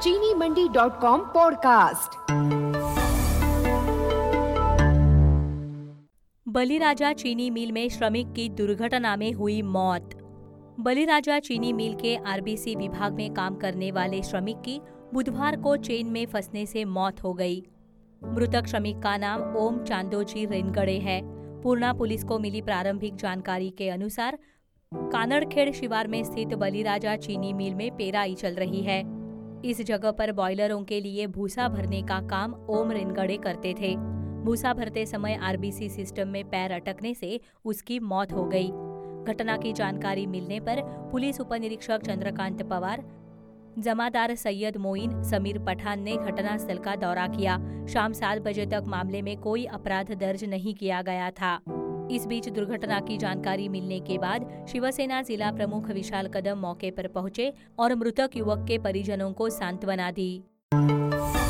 चीनीमंडी.com podcast. Baliraja चीनी मिल में श्रमिक की दुर्घटना में हुई मौत। बलिराजा चीनी मिल के आरबीसी विभाग में काम करने वाले श्रमिक की बुधवार को चेन में फंसने से मौत हो गई। मृतक श्रमिक का नाम ओम चांदोजी रेनगड़े है। पूर्णा पुलिस को मिली प्रारंभिक जानकारी के अनुसार कानड़खेड़ शिवार में स्थित बलिराजा चीनी मिल में पेराई चल रही है। इस जगह पर बॉयलरों के लिए भूसा भरने का काम ओम रेनगड़े करते थे। भूसा भरते समय आरबीसी सिस्टम में पैर अटकने से उसकी मौत हो गई। घटना की जानकारी मिलने पर पुलिस उपनिरीक्षक चंद्रकांत पवार, जमादार सैयद मोइन, समीर पठान ने घटनास्थल का दौरा किया। शाम 7 बजे तक मामले में कोई अपराध दर्ज नहीं किया गया था। इस बीच दुर्घटना की जानकारी मिलने के बाद शिवसेना जिला प्रमुख विशाल कदम मौके पर पहुंचे और मृतक युवक के परिजनों को सांत्वना दी।